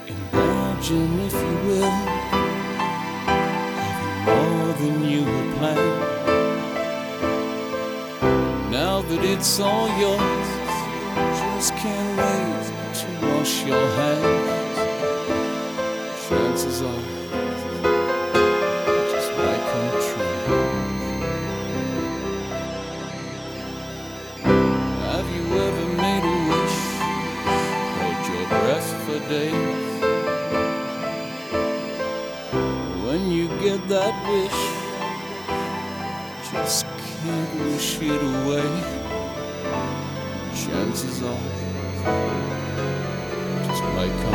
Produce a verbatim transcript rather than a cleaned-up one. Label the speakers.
Speaker 1: Imagine, if you will, having more than you had planned. Now that it's all yours, you just can't wait to wash your hands. Chances are it just might come true. Have you ever made a wish, held your breath for days? When you get that wish, just can't wish it away. Chances are, just might come